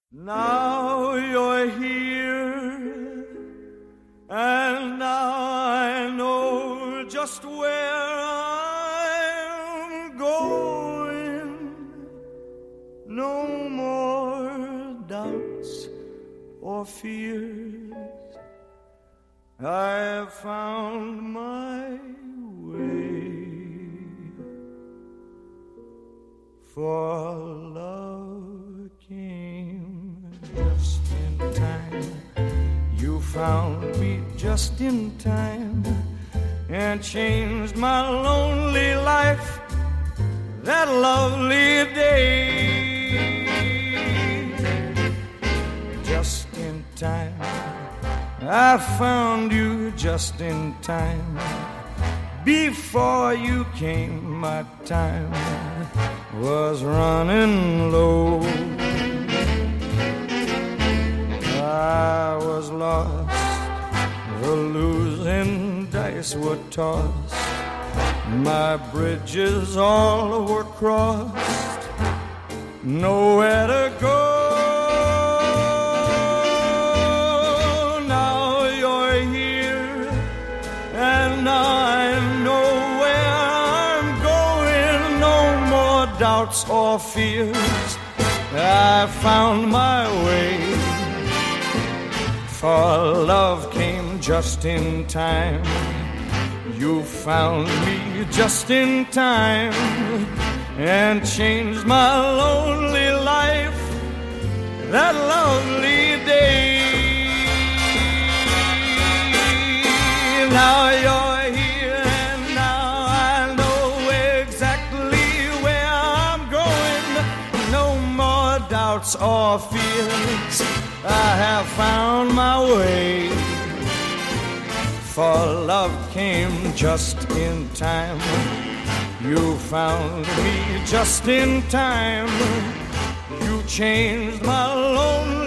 Now you're here, and now I know just where I'm going. No more doubts or fears. I've found my way, for love came just in time. You found me just in time and changed my lonely life that lovely day. Just in time, I found you just in time. Before you came, my time was running low. I was lost, the losing dice were tossed. My bridges all were crossed, nowhere to go. Now you're here, and now I know where I'm going. No more doubts or fears. I found my way, for love came just in time. You found me just in time and changed my lonely life that lovely day. Now you're here, and now I know exactly where I'm going. No more doubts or fears. I have found my way, for love came just in time. You found me just in time. You changed my lonely